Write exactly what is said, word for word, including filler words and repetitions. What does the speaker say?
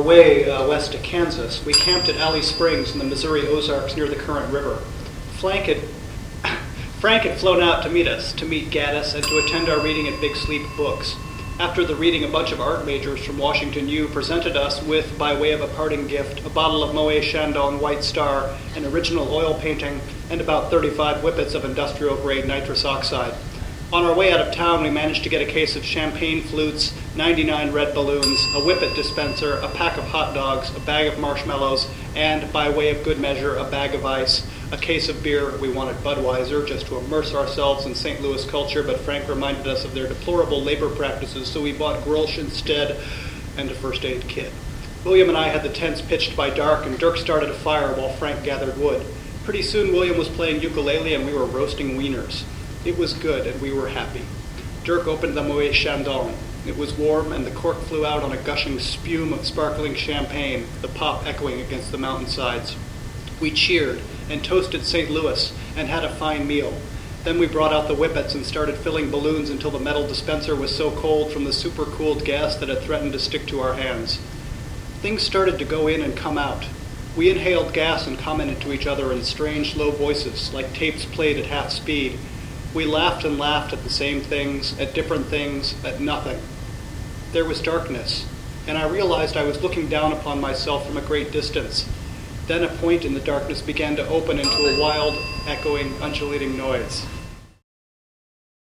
way uh, west to Kansas, we camped at Alley Springs in the Missouri Ozarks near the Current River. Frank had, Frank had flown out to meet us, to meet Gaddis, and to attend our reading at Big Sleep Books. After the reading, a bunch of art majors from Washington U presented us with, by way of a parting gift, a bottle of Moet Chandon White Star, an original oil painting, and about thirty-five whippets of industrial-grade nitrous oxide. On our way out of town, we managed to get a case of champagne flutes, ninety-nine red balloons, a whippet dispenser, a pack of hot dogs, a bag of marshmallows, and, by way of good measure, a bag of ice, a case of beer. We wanted Budweiser just to immerse ourselves in Saint Louis culture, but Frank reminded us of their deplorable labor practices, so we bought Grolsch instead and a first aid kit. William and I had the tents pitched by dark, and Dirk started a fire while Frank gathered wood. Pretty soon, William was playing ukulele, and we were roasting wieners. It was good, and we were happy. Dirk opened the Moet Chandon. It was warm, and the cork flew out on a gushing spume of sparkling champagne, the pop echoing against the mountainsides. We cheered and toasted Saint Louis and had a fine meal. Then we brought out the whippets and started filling balloons until the metal dispenser was so cold from the super-cooled gas that it threatened to stick to our hands. Things started to go in and come out. We inhaled gas and commented to each other in strange, low voices, like tapes played at half speed. We laughed and laughed at the same things, at different things, at nothing. There was darkness, and I realized I was looking down upon myself from a great distance. Then a point in the darkness began to open into a wild, echoing, undulating noise.